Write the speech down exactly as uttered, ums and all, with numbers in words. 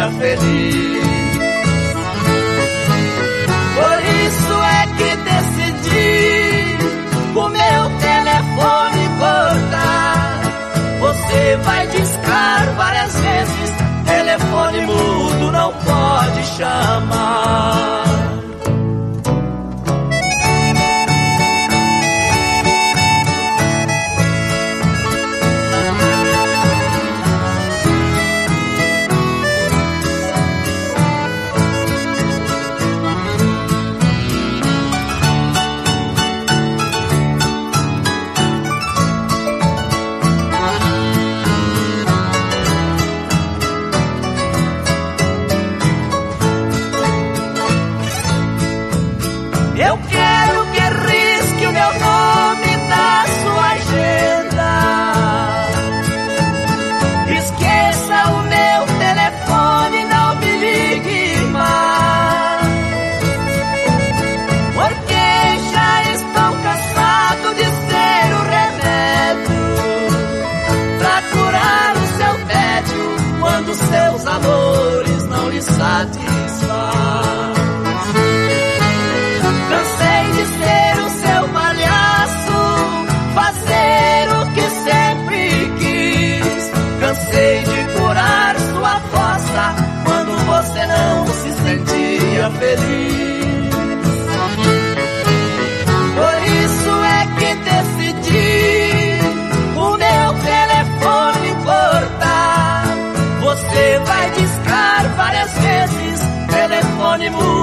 dia feliz. Por isso é que decidi o meu telefone cortar. Você vai discar várias vezes, telefone mudo não pode chamar. Eu quero que risque o meu nome da sua agenda. Esqueça o meu telefone, não me ligue mais, porque já estou cansado de ser o remédio pra curar o seu tédio quando seus amores não lhe satisfazem. Cansei de ser o seu palhaço, fazer o que sempre quis. Cansei de curar sua costa quando você não se sentia feliz. Por isso é que decidi o meu telefone cortar. Você vai discar várias vezes, telefone mudo